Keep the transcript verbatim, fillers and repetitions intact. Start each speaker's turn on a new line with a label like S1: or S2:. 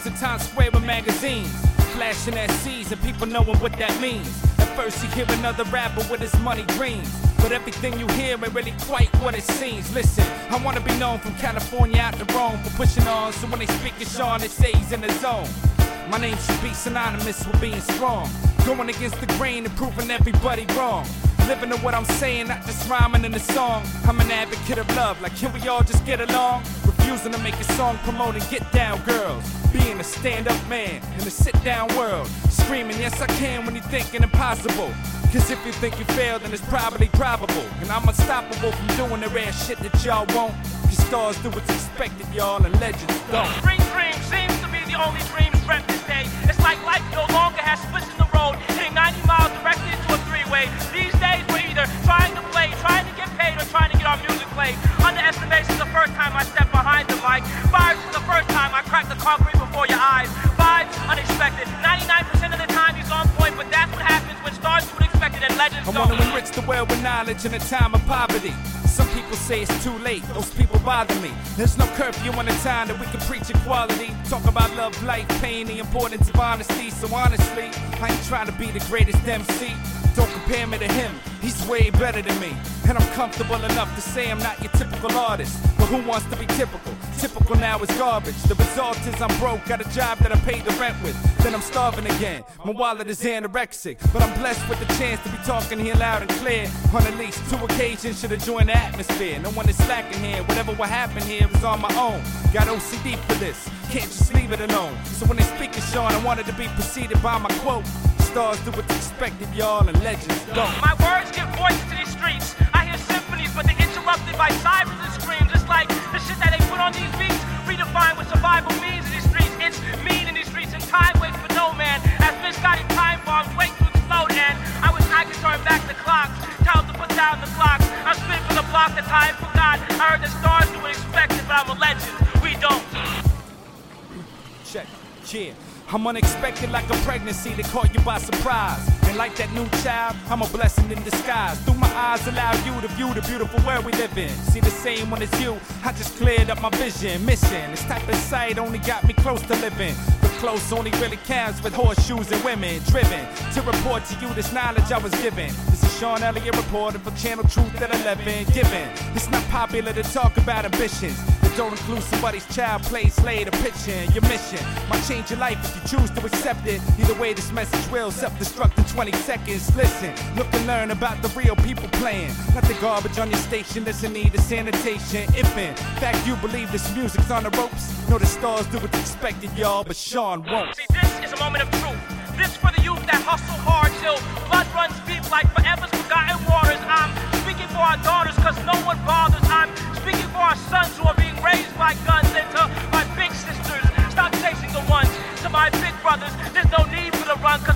S1: scenes in Times Square with magazines, flashing at seas and people knowing what that means. At first you hear another rapper with his money dreams, but everything you hear ain't really quite what it seems. Listen, I wanna be known from California out to Rome for pushing on, so when they speak of Sean, they say he's in the zone. My name should be synonymous with being strong, going against the grain and proving everybody wrong. Living to what I'm saying, not just rhyming in the song. I'm an advocate of love, like can we all just get along? Refusing to make a song promoting get down girls, being a stand-up man in a sit-down world, screaming yes I can when you're thinking impossible. Cause if you think you failed, then it's probably probable. And I'm unstoppable from doing the rare shit that y'all won't. Cause stars do what's expected, y'all, and legends don't.
S2: Dream Dream seems to be the only dream threat this day. It's like life no longer has splits in the road, hitting ninety miles directly into a three-way. These days we're either trying to play, trying to get paid, or trying to get our music played. Underestimation is the first time I step behind the mic. Vibes is the first time I crack the concrete before your eyes. Vibes, unexpected. ninety-nine percent of the time he's on point, but that's what happens when stars do unexpected and legends
S1: I
S2: don't.
S1: want to enrich the world with knowledge in a time of poverty. Some people say it's too late, those people bother me. There's no curfew on the time that we can preach equality, talk about love, life, pain, the importance of honesty. So honestly, I ain't trying to be the greatest M C. Don't compare me to him, he's way better than me. And I'm comfortable enough to say I'm not your typical artist. But who wants to be typical? Typical now is garbage. The result is I'm broke, got a job that I pay the rent with. Then I'm starving again, my wallet is anorexic. But I'm blessed with the chance to be talking here loud and clear. On at least two occasions should have joined the atmosphere. No one is slacking here, whatever will happen here is on my own. Got O C D for this, can't just leave it alone. So when they speak of Sean, I wanted to be preceded by my quote. Stars do what's expected, y'all, and legends don't.
S2: My words give voice to these streets. I hear symphonies, but they're interrupted by sirens and screams. It's like the shit that they put on these beats redefine what survival means in these streets. It's mean in these streets, and time waits for no man. As Miss Scotty time bombs wait to explode, and I wish I could turn back the clocks. Tell them to put down the clocks. I'm spitting for the block that time forgot. I heard the stars do what expected, but I'm a legend. We don't.
S1: Check, yeah. I'm unexpected like a pregnancy that caught you by surprise. And like that new child, I'm a blessing in disguise. Through my eyes, allow you to view the beautiful world we live in. See the same one as you, I just cleared up my vision. Mission, this type of sight only got me close to living. But close only really counts with horseshoes and women. Driven to report to you this knowledge I was given. This is Sean Elliott reporting for Channel Truth at eleven. Given, it's not popular to talk about ambitions that don't include somebody's child, play, slay, or pitching. Your mission might change your life if you choose to accept it. Either way, this message will self-destruct in twenty seconds. Listen, look and learn about the real people playing, not the garbage on your station that's in need of sanitation. If in fact you believe this music's on the ropes, know the stars do what's expected, y'all, but Sean won't.
S2: See, this is a moment of truth. This for the youth that hustle hard till blood runs deep like forever's forgotten waters. I'm speaking for our daughters cause no one bothers. I'm speaking for our sons who are being raised by guns. And to my big sisters, stop chasing the ones. To my big brothers, there's no need for the run.